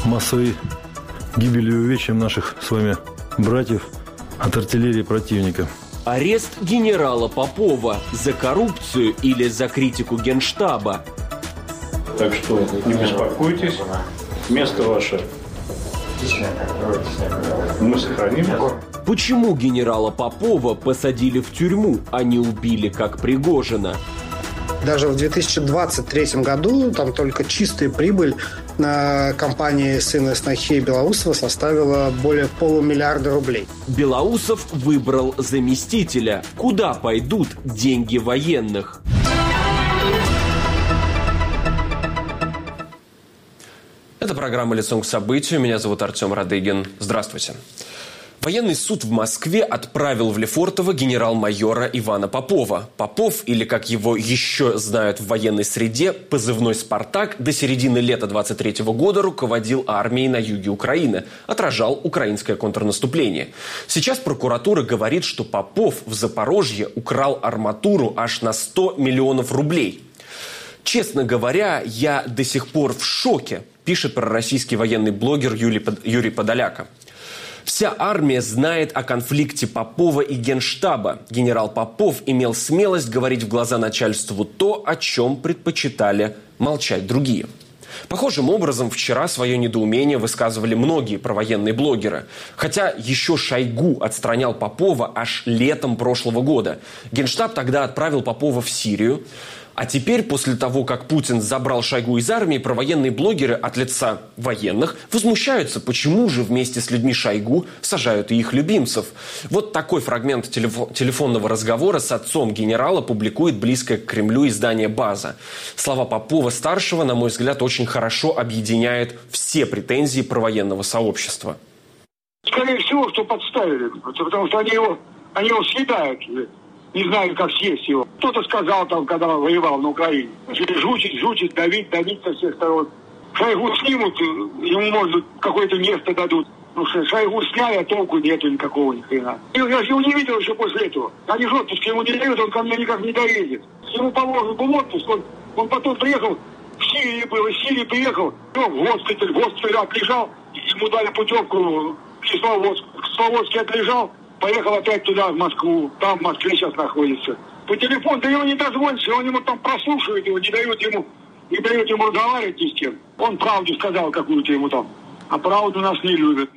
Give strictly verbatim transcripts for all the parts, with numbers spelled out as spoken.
массовой гибелью и увечьем наших с вами братьев от артиллерии противника. Арест генерала Попова за коррупцию или за критику Генштаба? Так что не беспокойтесь, место ваше мы сохраним. Почему генерала Попова посадили в тюрьму, а не убили, как Пригожина? Даже в две тысячи двадцать третьем году там только чистая прибыль на компании сына снохи Белоусова составила более полумиллиарда рублей. Белоусов выбрал заместителя. Куда пойдут деньги военных? Это программа «Лицом к событию». Меня зовут Артем Радыгин. Здравствуйте. Военный суд в Москве отправил в Лефортово генерал-майора Ивана Попова. Попов, или как его еще знают в военной среде, позывной «Спартак», до середины лета двадцать третьего года руководил армией на юге Украины, отражал украинское контрнаступление. Сейчас прокуратура говорит, что Попов в Запорожье украл арматуру аж на сто миллионов рублей. Честно говоря, я до сих пор в шоке, пишет пророссийский военный блогер Юрий Подоляка. Вся армия знает о конфликте Попова и Генштаба. Генерал Попов имел смелость говорить в глаза начальству то, о чем предпочитали молчать другие. Похожим образом вчера свое недоумение высказывали многие провоенные блогеры. Хотя еще Шойгу отстранял Попова аж летом прошлого года. Генштаб тогда отправил Попова в Сирию. А теперь, после того, как Путин забрал Шойгу из армии, провоенные блогеры от лица военных возмущаются, почему же вместе с людьми Шойгу сажают и их любимцев. Вот такой фрагмент телефо- телефонного разговора с отцом генерала публикует близкое к Кремлю издание «База». Слова Попова-старшего, на мой взгляд, очень хорошо объединяют все претензии провоенного сообщества. Скорее всего, что подставили, потому что они его, они его съедают. Не знаю, как съесть его. Кто-то сказал там, когда он воевал на Украине. Жучить, жучить, давить, давить со всех сторон. Шойгу снимут, ему, может, какое-то место дадут. Ну, Шойгу сняли, а толку нету никакого ни хрена. Я же его не видел еще после этого. Они же отпуск ему не дают, он ко мне никак не доедет. Ему положен был отпуск, он, он потом приехал, в Сирии был, из Сирии приехал, ну, в госпиталь, в госпитале отлежал, ему дали путевку в Кисловодск, в Кисловодске отлежал, поехал опять туда, в Москву. Там в Москве сейчас находится. По телефону, да его не дозвонишься, он ему там прослушивает его, не дает ему, не дает ему разговаривать ни с кем. Он правду сказал какую-то ему там, а правду нас не любят.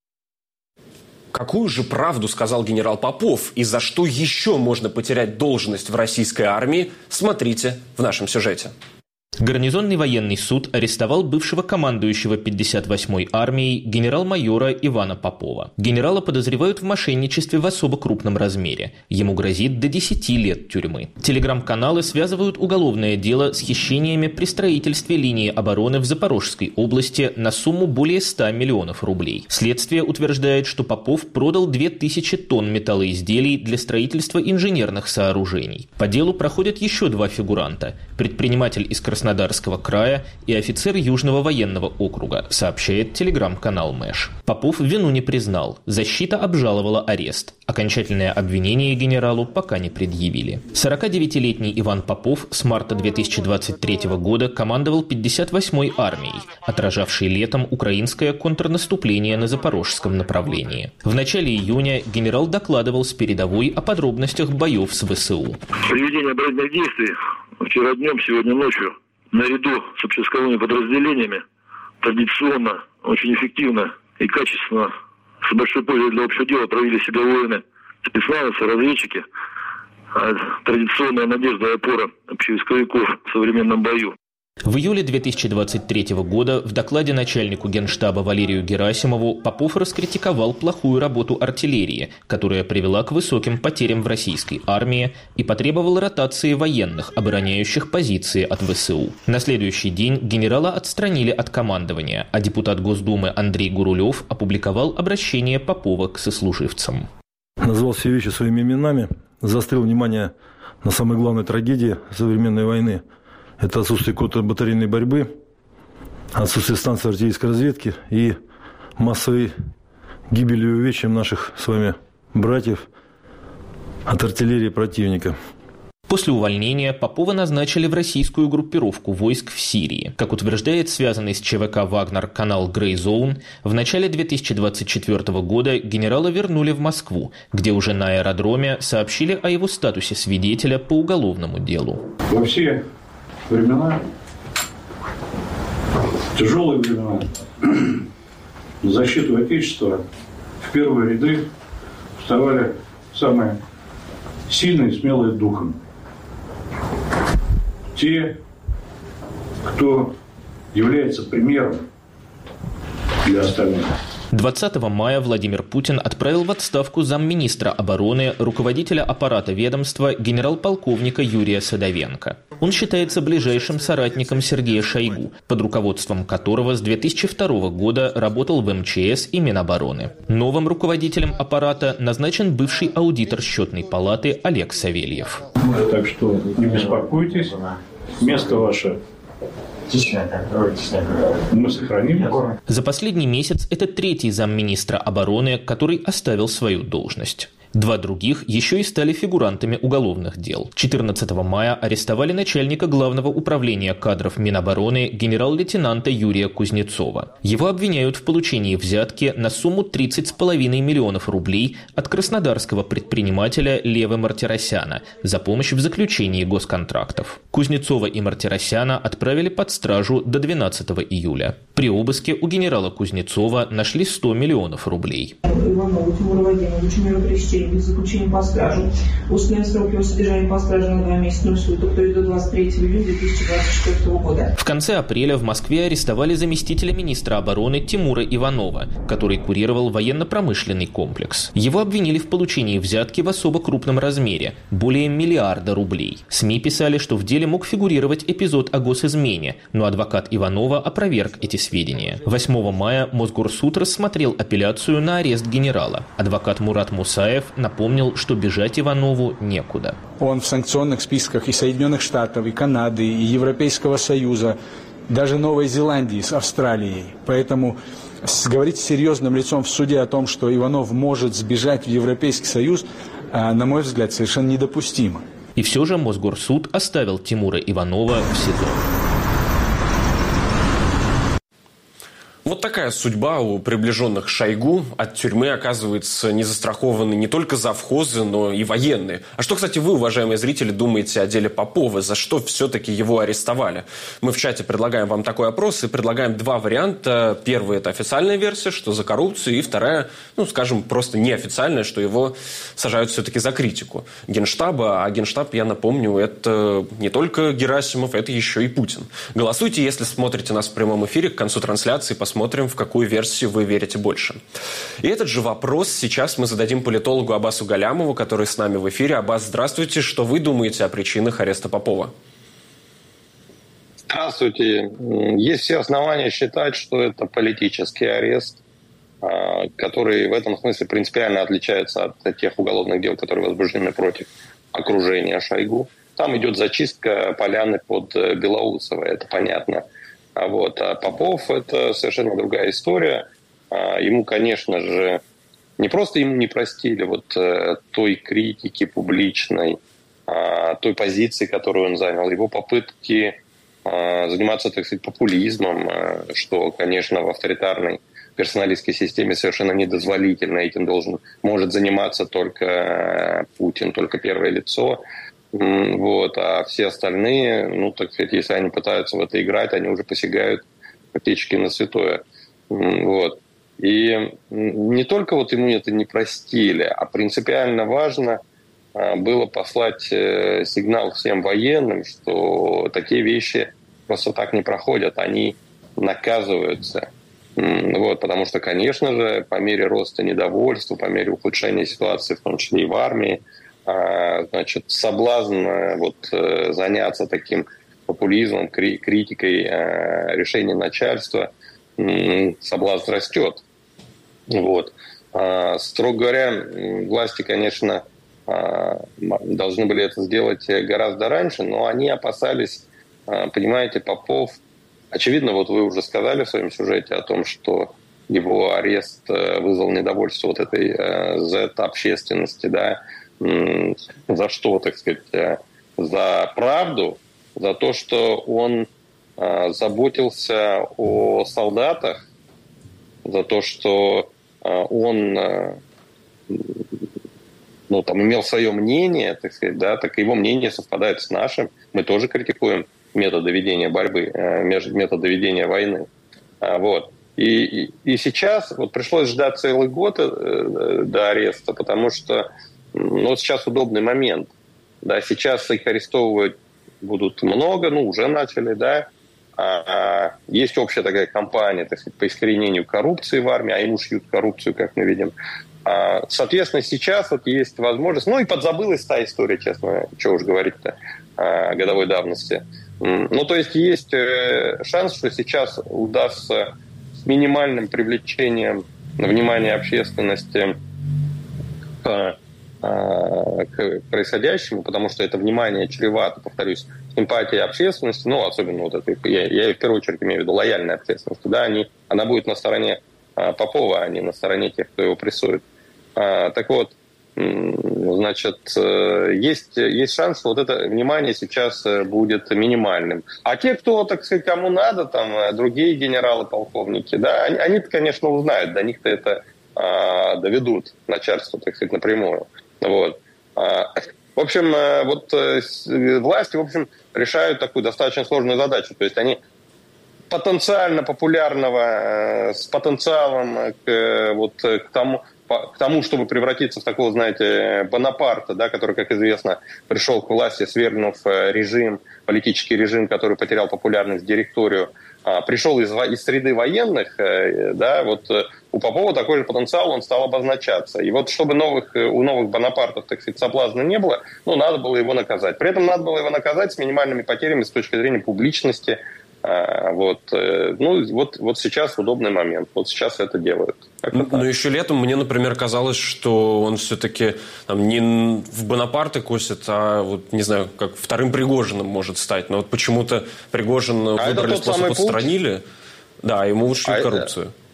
Какую же правду сказал генерал Попов и за что еще можно потерять должность в российской армии, смотрите в нашем сюжете. Гарнизонный военный суд арестовал бывшего командующего пятьдесят восьмой армией генерал-майора Ивана Попова. Генерала подозревают в мошенничестве в особо крупном размере. Ему грозит до десяти лет тюрьмы. Телеграм-каналы связывают уголовное дело с хищениями при строительстве линии обороны в Запорожской области на сумму более ста миллионов рублей. Следствие утверждает, что Попов продал две тысячи тонн металлоизделий для строительства инженерных сооружений. По делу проходят еще два фигуранта. Предприниматель из Краснодарского Краснодарского края и офицер Южного военного округа, сообщает телеграм-канал Мэш. Попов вину не признал. Защита обжаловала арест. Окончательное обвинение генералу пока не предъявили. сорокадевятилетний Иван Попов с марта две тысячи двадцать третьего года командовал пятьдесят восьмой армией, отражавшей летом украинское контрнаступление на запорожском направлении. В начале июня генерал докладывал с передовой о подробностях боев с ВСУ. Проведение оборонных действий вчера днем, сегодня ночью наряду с общесковыми подразделениями традиционно, очень эффективно и качественно, с большой пользой для общего дела провели себя воины, спецназовцы, разведчики, а традиционная надежда и опора общевойсковиков в современном бою. В июле две тысячи двадцать третьего года в докладе начальнику Генштаба Валерию Герасимову Попов раскритиковал плохую работу артиллерии, которая привела к высоким потерям в российской армии, и потребовал ротации военных, обороняющих позиции от ВСУ. На следующий день генерала отстранили от командования, а депутат Госдумы Андрей Гурулев опубликовал обращение Попова к сослуживцам. Назвал все вещи своими именами, заострил внимание на самой главной трагедии современной войны. Это отсутствие контрбатарейной борьбы, отсутствие станции артиллерийской разведки и массовой гибелью и увечьем наших с вами братьев от артиллерии противника. После увольнения Попова назначили в российскую группировку войск в Сирии. Как утверждает связанный с ЧВК «Вагнер» канал Grey Zone, в начале две тысячи двадцать четвёртого года генерала вернули в Москву, где уже на аэродроме сообщили о его статусе свидетеля по уголовному делу. Во все времена, тяжелые времена, в защиту Отечества в первые ряды вставали самые сильные и смелые духом. Те, кто является примером для остальных. двадцатого мая Владимир Путин отправил в отставку замминистра обороны, руководителя аппарата ведомства генерал-полковника Юрия Садовенко. Он считается ближайшим соратником Сергея Шойгу, под руководством которого с две тысячи второго года работал в эм че эс и Минобороны. Новым руководителем аппарата назначен бывший аудитор Счетной палаты Олег Савельев. Так что не беспокойтесь, место ваше мы сохраним. За последний месяц это третий замминистра обороны, который оставил свою должность. Два других еще и стали фигурантами уголовных дел. четырнадцатого мая арестовали начальника Главного управления кадров Минобороны генерал-лейтенанта Юрия Кузнецова. Его обвиняют в получении взятки на сумму тридцать с половиной миллионов рублей от краснодарского предпринимателя Левы Мартиросяна за помощь в заключении госконтрактов. Кузнецова и Мартиросяна отправили под стражу до двенадцатого июля. При обыске у генерала Кузнецова нашли сто миллионов рублей. Иванову Тимуру Владимировичу меру пресечения без заключения по стражу. Установлен срок его содержания по стражу на два месяца, ноль суток, то есть до двадцать третьего июля две тысячи двадцать четвёртого года. В конце апреля в Москве арестовали заместителя министра обороны Тимура Иванова, который курировал военно-промышленный комплекс. Его обвинили в получении взятки в особо крупном размере – более миллиарда рублей. СМИ писали, что в деле мог фигурировать эпизод о госизмене, но адвокат Иванова опроверг эти сведения. восьмого мая Мосгорсуд рассмотрел апелляцию на арест генерала. Адвокат Мурат Мусаев напомнил, что бежать Иванову некуда. Он в санкционных списках и Соединенных Штатов, и Канады, и Европейского Союза, даже Новой Зеландии с Австралией. Поэтому говорить с серьезным лицом в суде о том, что Иванов может сбежать в Европейский Союз, на мой взгляд, совершенно недопустимо. И все же Мосгорсуд оставил Тимура Иванова в СИЗО. Вот такая судьба у приближенных Шойгу. От тюрьмы, оказывается, не застрахованы не только завхозы, но и военные. А что, кстати, вы, уважаемые зрители, думаете о деле Попова? За что все-таки его арестовали? Мы в чате предлагаем вам такой опрос и предлагаем два варианта. Первый – это официальная версия, что за коррупцию. И вторая, ну, скажем, просто неофициальная, что его сажают все-таки за критику Генштаба. А Генштаб, я напомню, это не только Герасимов, это еще и Путин. Голосуйте, если смотрите нас в прямом эфире. К концу трансляции посмотрим, Смотрим, в какую версию вы верите больше. И этот же вопрос сейчас мы зададим политологу Аббасу Галямову, который с нами в эфире. Аббас, здравствуйте. Что вы думаете о причинах ареста Попова? Здравствуйте. Есть все основания считать, что это политический арест, который в этом смысле принципиально отличается от тех уголовных дел, которые возбуждены против окружения Шойгу. Там идет зачистка поляны под Белоусово, это понятно. А вот а Попов – это совершенно другая история. Ему, конечно же, не просто ему не простили вот той критики публичной, той позиции, которую он занял, его попытки заниматься, так сказать, популизмом, что, конечно, в авторитарной персоналистской системе совершенно недозволительно. Этим должен, может заниматься только Путин, только первое лицо. Вот, а все остальные, ну, так сказать, если они пытаются в это играть, они уже посягают фактически на святое. Вот. И не только вот ему это не простили, а принципиально важно было послать сигнал всем военным, что такие вещи просто так не проходят, они наказываются. Вот, потому что, конечно же, по мере роста недовольства, по мере ухудшения ситуации, в том числе и в армии, значит, соблазн вот, заняться таким популизмом, критикой решений начальства, соблазн растет. Вот. Строго говоря, власти, конечно, должны были это сделать гораздо раньше, но они опасались, понимаете, Попов. Очевидно, вот вы уже сказали в своем сюжете о том, что его арест вызвал недовольство вот этой Z-общественности, да, за что, так сказать, за правду, за то, что он э, заботился о солдатах, за то, что э, он э, ну, там, имел свое мнение, так сказать, да, так его мнение совпадает с нашим. Мы тоже критикуем методы ведения борьбы, э, методы ведения войны. А, вот. И, и, и сейчас вот пришлось ждать целый год э, до ареста, потому что ну, сейчас удобный момент. Да, сейчас их арестовывать будут много, ну, уже начали, да. А, а, есть общая такая кампания, так сказать, по искоренению коррупции в армии, а ему шьют коррупцию, как мы видим. А, соответственно, сейчас вот есть возможность, ну, и подзабылась та история, честно, что уж говорить-то, а, годовой давности. Ну, то есть есть э, шанс, что сейчас удастся с минимальным привлечением внимания общественности к, к происходящему, потому что это внимание чревато, повторюсь, симпатией общественности, ну, особенно вот этой, я, я в первую очередь имею в виду лояльной общественности, да, они, она будет на стороне Попова, а не на стороне тех, кто его прессует. А, так вот, значит, есть, есть шанс, что вот это внимание сейчас будет минимальным. А те, кто, так сказать, кому надо, там, другие генералы, полковники, да, они, они-то, конечно, узнают, до них-то это а, доведут начальство, так сказать, напрямую. Вот. А, в общем, вот власти, в общем, решают такую достаточно сложную задачу. То есть они потенциально популярного, с потенциалом к, вот, к тому, к тому, чтобы превратиться в такого, знаете, Бонапарта, да, который, как известно, пришел к власти, свергнув режим, политический режим, который потерял популярность, директорию, пришел из, из среды военных, да, вот у Попова такой же потенциал, он стал обозначаться. И вот чтобы новых, у новых Бонапартов, так сказать, соблазна не было, ну, надо было его наказать. При этом надо было его наказать с минимальными потерями с точки зрения публичности. Вот, ну, вот, вот сейчас удобный момент. Вот сейчас это делают. Но, но еще летом мне, например, казалось, что он все-таки там, не в Бонапарта косит, а вот, не знаю, как вторым Пригожиным может стать. Но вот почему-то Пригожин а выбрали способ отстранили. Да, ему ушли а коррупцию. Это...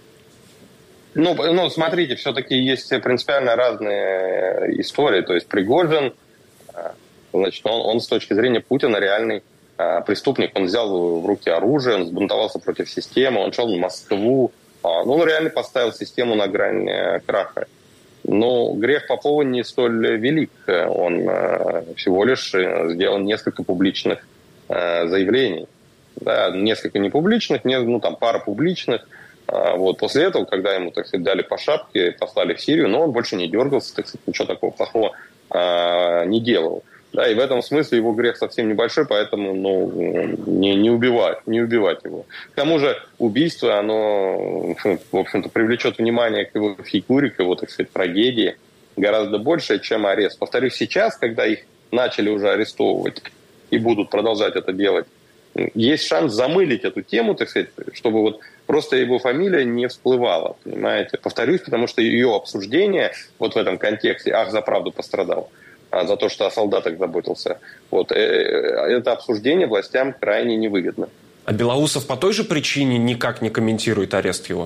Ну, ну, смотрите, все-таки есть принципиально разные истории. То есть Пригожин, значит, он, он с точки зрения Путина реальный преступник. Он взял в руки оружие, он сбунтовался против системы, он шел в Москву. Ну, он реально поставил систему на грань краха. Но грех Попова не столь велик. Он всего лишь сделал несколько публичных заявлений. Да, несколько непубличных, ну, там, пара публичных. Вот. После этого, когда ему, так сказать, дали по шапке, послали в Сирию, но он больше не дергался, так сказать, ничего такого плохого не делал. Да, и в этом смысле его грех совсем небольшой, поэтому ну, не, не, убивать, не убивать его. К тому же убийство, оно, в общем-то, привлечет внимание к его фигуре, к его, так сказать, трагедии гораздо больше, чем арест. Повторюсь, сейчас, когда их начали уже арестовывать и будут продолжать это делать, есть шанс замылить эту тему, так сказать, чтобы вот просто его фамилия не всплывала, понимаете? Повторюсь, потому что ее обсуждение вот в этом контексте «Ах, за правду пострадал», за то, что о солдатах заботился. Вот. Это обсуждение властям крайне невыгодно. А Белоусов по той же причине никак не комментирует арест его?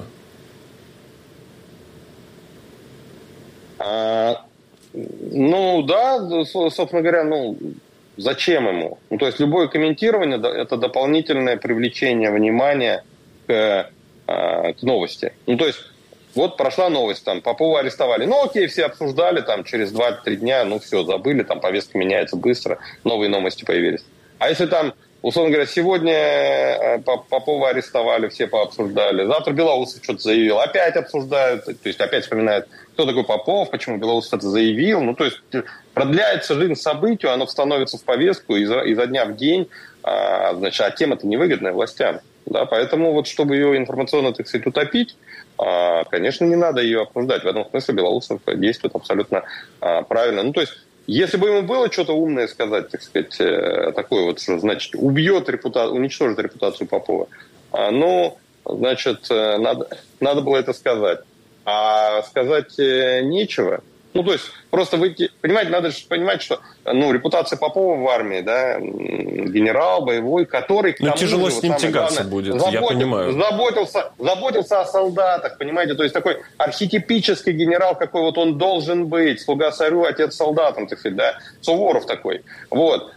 А, ну, да, собственно говоря, ну, зачем ему? Ну, то есть любое комментирование – это дополнительное привлечение внимания к, к новости. Ну, то есть вот прошла новость, там, Попова арестовали. Ну, окей, все обсуждали, там, через два-три дня, ну, все, забыли, там, повестка меняется быстро, новые новости появились. А если там, условно говоря, сегодня Попова арестовали, все пообсуждали, завтра Белоусов что-то заявил, опять обсуждают, то есть опять вспоминают, кто такой Попов, почему Белоусов это заявил, ну, то есть продляется жизнь событию, оно становится в повестку изо, изо дня в день, а, значит, а тема-то невыгодная властям, да, поэтому вот, чтобы ее информационно, так сказать, утопить, конечно, не надо ее обсуждать. В этом смысле Белоусов действует абсолютно правильно. Ну, то есть, если бы ему было что-то умное сказать, так сказать, такое вот, что, значит, убьет репутацию, уничтожит репутацию Попова, ну, значит, надо, надо было это сказать. А сказать нечего. Ну, то есть, просто выйти... Понимаете, надо же понимать, что ну, репутация Попова в армии, да, генерал боевой, который... Ну, тяжело же, с ним вот, тягаться главное, будет, заботил, я понимаю. Заботился, заботился о солдатах, понимаете? То есть, такой архетипический генерал, какой вот он должен быть. Слуга царю, отец солдатам, так сказать, да. Суворов такой. Вот.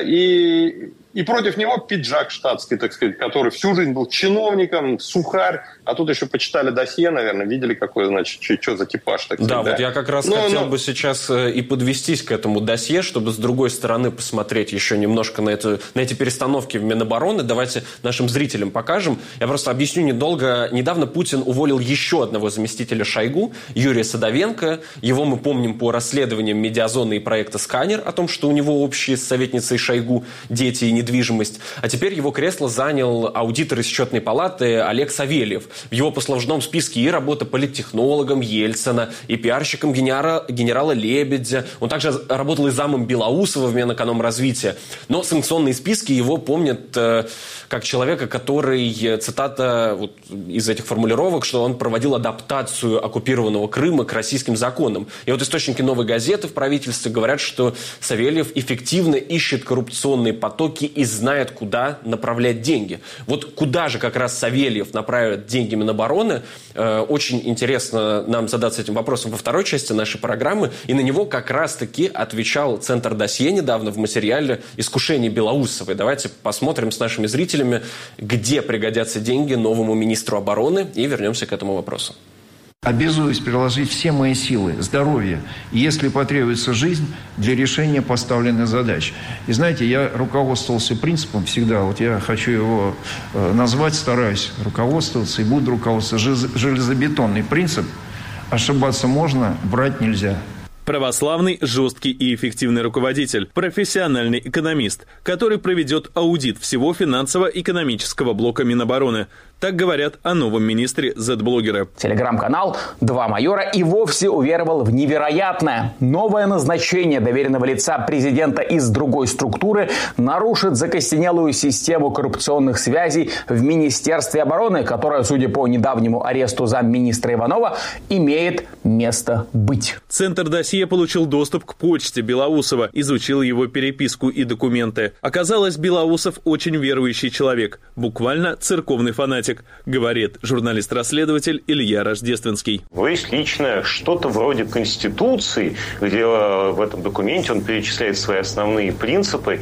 И... И против него пиджак штатский, так сказать, который всю жизнь был чиновником, сухарь. А тут еще почитали досье, наверное, видели, какой, значит, что, что за типаж. Так сказать, да, да, вот я как раз но, хотел но... бы сейчас и подвестись к этому досье, чтобы с другой стороны посмотреть еще немножко на, это, на эти перестановки в Минобороны. Давайте нашим зрителям покажем. Я просто объясню недолго. Недавно Путин уволил еще одного заместителя Шойгу, Юрия Садовенко. Его мы помним по расследованиям Медиазоны и проекта «Сканер» о том, что у него общие с советницей Шойгу дети и недвижимость. А теперь его кресло занял аудитор из Счетной палаты Олег Савельев. В его послужном списке и работа политтехнологом Ельцина, и пиарщиком генерала, генерала Лебедя. Он также работал и замом Белоусова в Минэкономразвития. Но санкционные списки его помнят э, как человека, который, цитата вот из этих формулировок, что он проводил адаптацию оккупированного Крыма к российским законам. И вот источники «Новой газеты» в правительстве говорят, что Савельев эффективно ищет коррупционные потоки и знает, куда направлять деньги. Вот куда же как раз Савельев направит деньги Минобороны, э, очень интересно нам задаться этим вопросом во второй части нашей программы, и на него как раз-таки отвечал Центр досье недавно в материале «Искушение Белоусовой». Давайте посмотрим с нашими зрителями, где пригодятся деньги новому министру обороны, и вернемся к этому вопросу. Обязуюсь приложить все мои силы, здоровье, и если потребуется жизнь, для решения поставленных задач. И знаете, я руководствовался принципом всегда, вот я хочу его э, назвать, стараюсь руководствоваться и буду руководствоваться. Железобетонный принцип: ошибаться можно, врать нельзя. Православный, жесткий и эффективный руководитель, профессиональный экономист, который проведет аудит всего финансово-экономического блока Минобороны. Так говорят о новом министре зет-блогеры. Телеграм-канал «Два майора» и вовсе уверовал в невероятное. Новое назначение доверенного лица президента из другой структуры нарушит закостенелую систему коррупционных связей в Министерстве обороны, которая, судя по недавнему аресту замминистра Иванова, имеет место быть. Центр досье получил доступ к почте Белоусова, изучил его переписку и документы. Оказалось, Белоусов очень верующий человек, буквально церковный фанатик, говорит журналист-расследователь Илья Рождественский. Есть личное что-то вроде Конституции, где в этом документе он перечисляет свои основные принципы,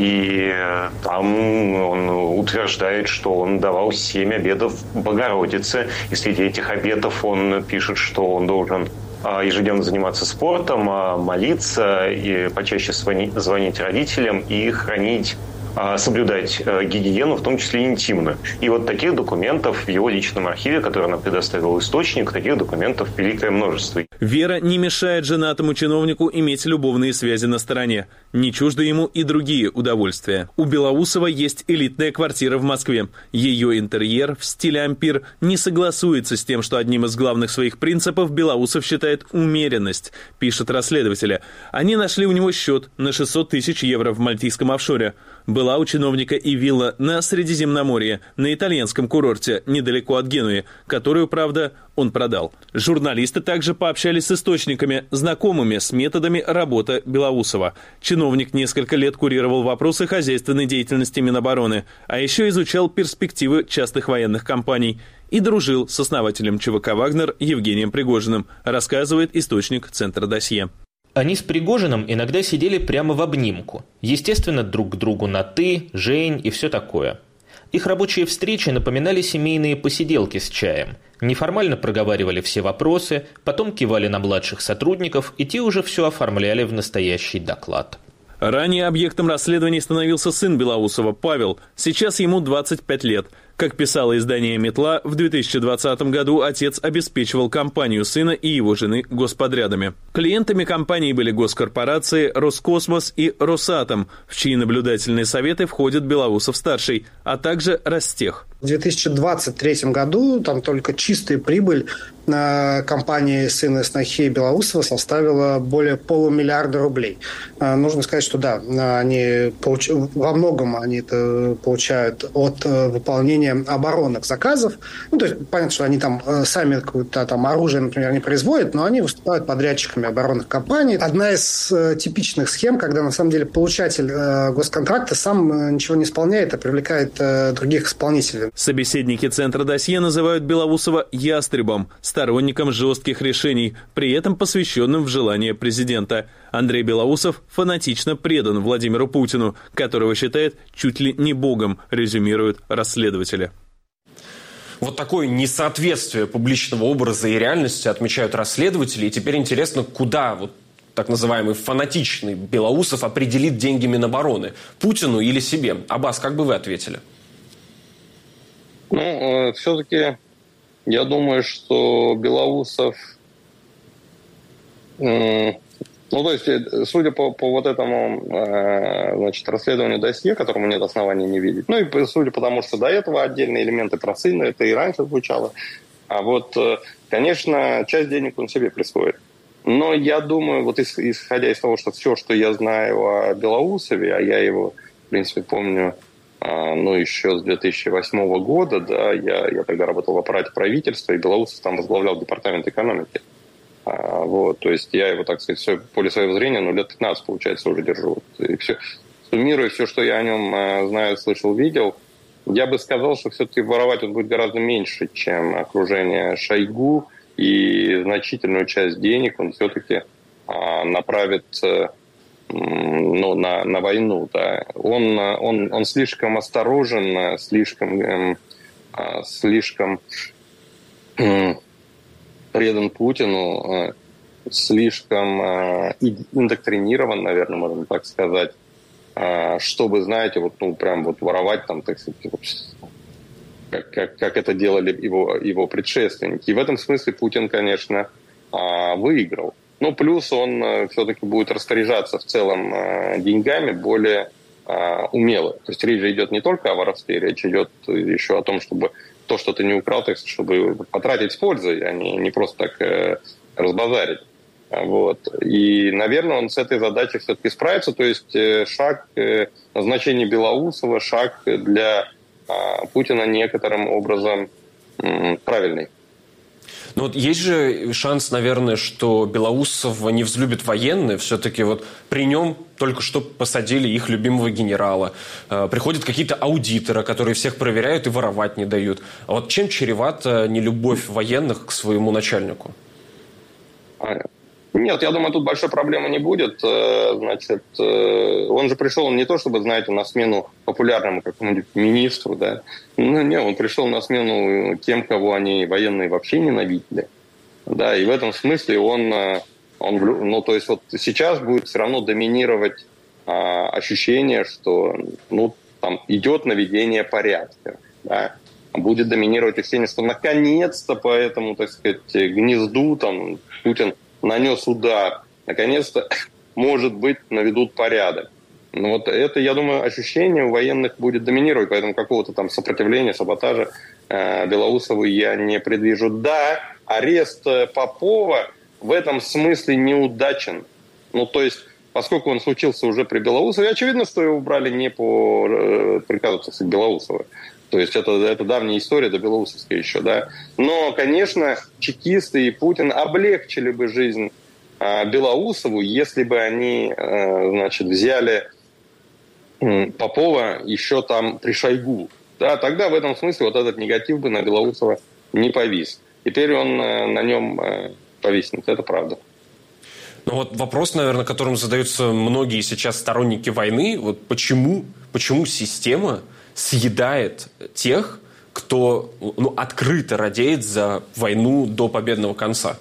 и там он утверждает, что он давал семь обетов Богородице, и среди этих обетов он пишет, что он должен ежедневно заниматься спортом, молиться, и почаще звонить родителям и хранить, соблюдать гигиену, в том числе интимную. И вот таких документов в его личном архиве, который нам предоставил источник, таких документов великое множество. Вера не мешает женатому чиновнику иметь любовные связи на стороне. Не чужды ему и другие удовольствия. У Белоусова есть элитная квартира в Москве. Ее интерьер в стиле ампир не согласуется с тем, что одним из главных своих принципов Белоусов считает умеренность, пишет расследователи. Они нашли у него счет на шестьсот тысяч евро в мальтийском офшоре. Была у чиновника и вилла на Средиземноморье, на итальянском курорте, недалеко от Генуи, которую, правда, он продал. Журналисты также пообщались с источниками, знакомыми с методами работы Белоусова. Чиновник несколько лет курировал вопросы хозяйственной деятельности Минобороны, а еще изучал перспективы частных военных компаний и дружил с основателем ЧВК «Вагнер» Евгением Пригожиным, рассказывает источник Центра досье. Они с Пригожиным иногда сидели прямо в обнимку. Естественно, друг к другу на «ты», «Жень» и все такое. Их рабочие встречи напоминали семейные посиделки с чаем. Неформально проговаривали все вопросы, потом кивали на младших сотрудников, и те уже все оформляли в настоящий доклад. Ранее объектом расследований становился сын Белоусова, Павел. Сейчас ему двадцать пять лет. Как писало издание «Метла», в две тысячи двадцатом году отец обеспечивал компанию сына и его жены господрядами. Клиентами компании были госкорпорации «Роскосмос» и «Росатом», в чьи наблюдательные советы входит Белоусов-старший, а также «Ростех». В две тысячи двадцать третьем году там только чистая прибыль на компании сына снохи Белоусова составила более полумиллиарда рублей. Нужно сказать, что да, они получ... во многом они это получают от выполнения выполнение оборонных заказов. Ну, то есть, понятно, что они там сами какое-то там оружие, например, не производят, но они выступают подрядчиками оборонных компаний. Одна из типичных схем, когда на самом деле получатель госконтракта сам ничего не исполняет, а привлекает других исполнителей. Собеседники Центра Досье называют Белоусова ястребом, сторонником жестких решений, при этом посвященным в желания президента. Андрей Белоусов фанатично предан Владимиру Путину, которого считает чуть ли не богом, резюмируют расследователи. Вот такое несоответствие публичного образа и реальности отмечают расследователи. И теперь интересно, куда вот так называемый фанатичный Белоусов определит деньги Минобороны? Путину или себе? Аббас, как бы вы ответили? Ну, все-таки я думаю, что Белоусов... Ну, то есть, судя по, по вот этому, значит, расследованию досье, которому нет оснований не видеть, ну и судя по тому, что до этого отдельные элементы про сына, это и раньше звучало, а вот, конечно, часть денег он себе присвоит. Но я думаю, вот исходя из того, что все, что я знаю о Белоусове, а я его, в принципе, помню, ну, еще с две тысячи восьмого года, да, я, я тогда работал в аппарате правительства, и Белоусов там возглавлял департамент экономики. Вот, то есть я его, так сказать, все в поле своего зрения, ну, лет пятнадцать, получается, уже держу. И все, суммируя все, что я о нем знаю, слышал, видел, я бы сказал, что все-таки воровать он будет гораздо меньше, чем окружение Шойгу, и значительную часть денег он все-таки а, направит ну, на, на войну. Да. Он, он, он слишком осторожен, слишком, эм, а, слишком эм, предан Путину, слишком индоктринирован, наверное, можно так сказать, чтобы, знаете, вот, ну, прям вот воровать там, так сказать, как, как, как это делали его, его предшественники. И в этом смысле Путин, конечно, выиграл. Но плюс он все-таки будет распоряжаться в целом деньгами более умело. То есть речь идет не только о воровстве, речь идет еще о том, чтобы то, что ты не украл, так, чтобы потратить с пользой, а не, не просто так э, разбазарить. Вот. И, наверное, он с этой задачей все-таки справится. То есть э, шаг э, назначения Белоусова, шаг для э, Путина некоторым образом э, правильный. Ну вот есть же шанс, наверное, что Белоусова не взлюбят военные. Все-таки вот при нем только что посадили их любимого генерала. Приходят какие-то аудиторы, которые всех проверяют и воровать не дают. А вот чем чревата нелюбовь военных к своему начальнику? Нет, я думаю, тут большой проблемы не будет. Значит, он же пришел не то, чтобы, знаете, на смену популярному какому-нибудь министру, да. Ну, нет, он пришел на смену тем, кого они военные вообще ненавидели. Да, и в этом смысле он, он ну, то есть вот сейчас будет все равно доминировать а, ощущение, что, ну, там идет наведение порядка, да. Будет доминировать ощущение, что наконец-то по этому, так сказать, гнезду там Путин нанес удар. Наконец-то, может быть, наведут порядок. Но вот это, я думаю, ощущение у военных будет доминировать, поэтому какого-то там сопротивления, саботажа э, Белоусову я не предвижу. Да, арест Попова в этом смысле неудачен. Ну, то есть, поскольку он случился уже при Белоусове, очевидно, что его убрали не по э, приказу, так сказать, Белоусова. То есть это, это давняя история, до Белоусовской еще, да. Но, конечно, чекисты и Путин облегчили бы жизнь э, Белоусову, если бы они, э, значит, взяли э, Попова еще там при Шойгу. Да, тогда в этом смысле вот этот негатив бы на Белоусова не повис. Теперь он э, на нем э, повиснет, это правда. Ну вот вопрос, наверное, которым задаются многие сейчас сторонники войны, вот почему, почему система съедает тех, кто, ну, открыто радеет за войну до победного конца?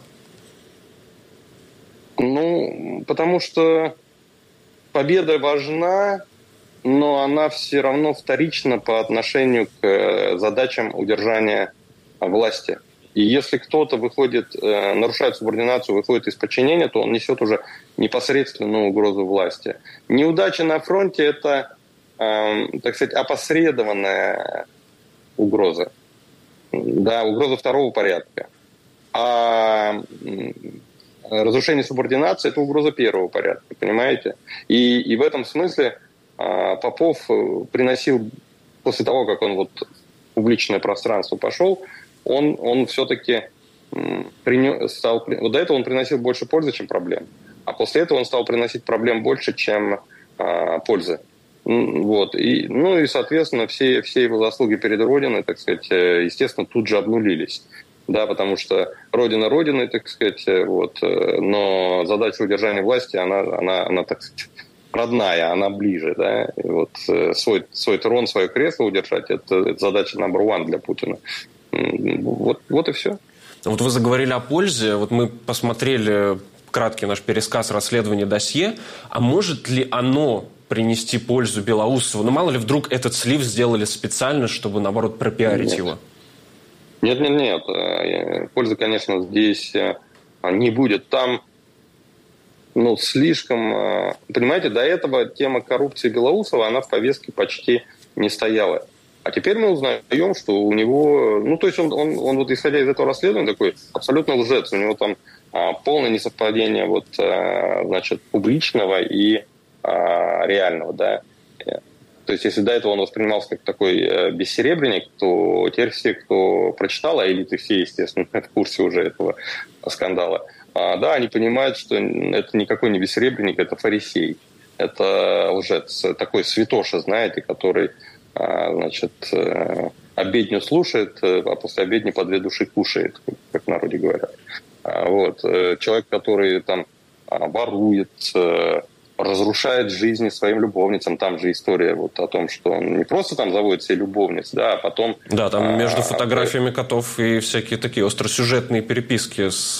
Ну, потому что победа важна, но она все равно вторична по отношению к задачам удержания власти. И если кто-то выходит, нарушает субординацию, выходит из подчинения, то он несет уже непосредственную угрозу власти. Неудача на фронте – это, так сказать, опосредованная угроза. Да, угроза второго порядка. А разрушение субординации – это угроза первого порядка, понимаете? И, и в этом смысле Попов приносил, после того, как он вот публичное пространство пошел, он, он все-таки принес, стал... Вот до этого он приносил больше пользы, чем проблем. А после этого он стал приносить проблем больше, чем а, пользы. Вот. И, ну и, соответственно, все, все его заслуги перед Родиной, так сказать, естественно, тут же обнулились. Да, потому что Родина Родиной, так сказать, вот, но задача удержания власти, она, она, она, так сказать, родная, она ближе. Да? И вот свой, свой трон, свое кресло удержать, это, это задача номер один для Путина. Вот, вот и все. Вот вы заговорили о пользе. Вот мы посмотрели краткий наш пересказ расследования досье. А может ли оно принести пользу Белоусову? Ну, мало ли, вдруг этот слив сделали специально, чтобы, наоборот, пропиарить Нет. его? Нет, нет, нет. Пользы, конечно, здесь не будет. Там, ну, слишком... Понимаете, до этого тема коррупции Белоусова, она в повестке почти не стояла. А теперь мы узнаем, что у него... Ну, то есть он, он, он вот исходя из этого расследования такой абсолютно лжец. У него там а, полное несовпадение вот, а, значит, публичного и а, реального, да. То есть, если до этого он воспринимался как такой э, бессеребренник, то теперь все, кто прочитал, а элиты все, естественно, в курсе уже этого скандала, а, да, они понимают, что это никакой не бессеребренник, это фарисей. Это лжец, такой святоша, знаете, который, а, значит, э, обедню слушает, а после обедни по две души кушает, как в народе говорят. А, вот. Человек, который там ворует, разрушает жизни своим любовницам. Там же история вот о том, что он не просто там заводит себе любовниц, да, а потом... Да, там между а, фотографиями котов и всякие такие остросюжетные переписки с...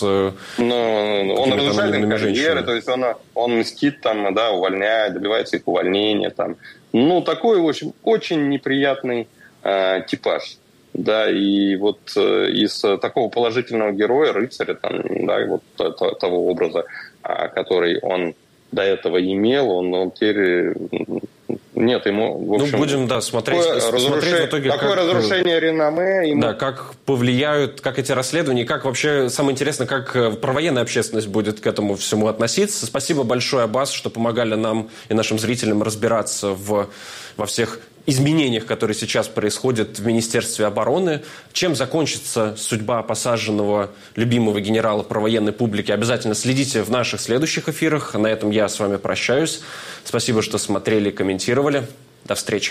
Ну, он разрушает их карьеры, то есть он, он мстит там, да, увольняет, добивается их увольнения там. Ну, такой, в общем, очень неприятный э, типаж. Да, и вот э, из такого положительного героя, рыцаря, там, да, вот того образа, э, который он до этого имел, он, он теперь... Нет, ему, в общем... Ну, будем, да, смотреть, такое, смотреть разрушение, в итоге, такое как, разрушение реноме... Ему... Да, как повлияют, как эти расследования, как вообще, самое интересное, как провоенная общественность будет к этому всему относиться. Спасибо большое, Аббас, что помогали нам и нашим зрителям разбираться в, во всех изменениях, которые сейчас происходят в Министерстве обороны. Чем закончится судьба посаженного любимого генерала провоенной публики, обязательно следите в наших следующих эфирах. На этом я с вами прощаюсь. Спасибо, что смотрели и комментировали. До встречи.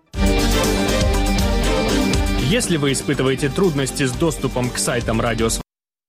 Если вы испытываете трудности с доступом к сайтам Радио